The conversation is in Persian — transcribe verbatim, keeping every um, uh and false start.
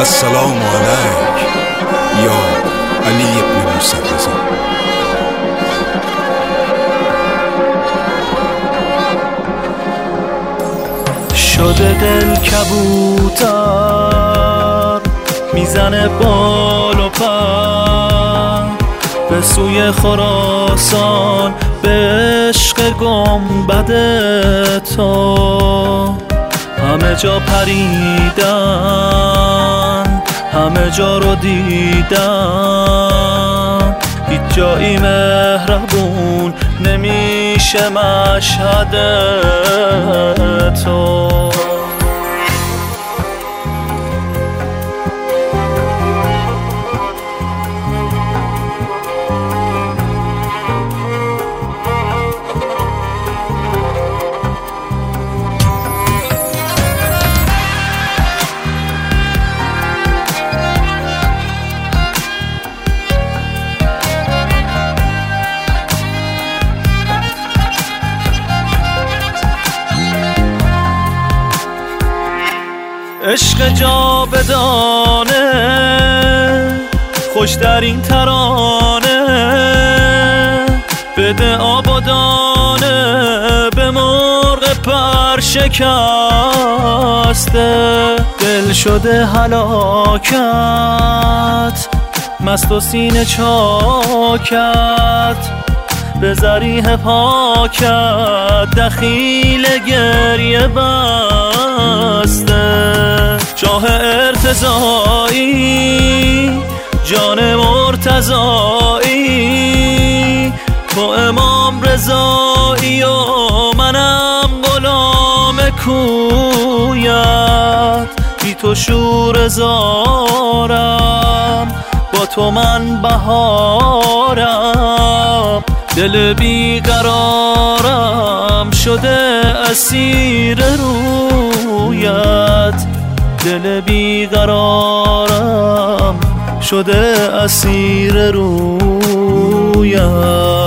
السلام علیک یا علی ابن موسی رضا. شده دل کبوتر میزنه بال و پر به سوی خراسان، به عشق گنبد تو. همه جا پریدن، همه جا رو دیدن، هیچ جایی مهربون نمیشه مشهد تو. عشق جاودانه خوش در این ترانه، بده آبادانه به مرغ پر شکسته. دل شده هلاکت، مست و سینه چاکت، به ذریح پاکت دخیل گریه بسته. شاه ارتضایی، جان مرتضایی، تو امام رضایی و منم غلام کویت. بی تو شور زارم، با تو من بهارم. دل بیقرارم شده اسیر رویت، دل بیقرارم شده اسیر رویت.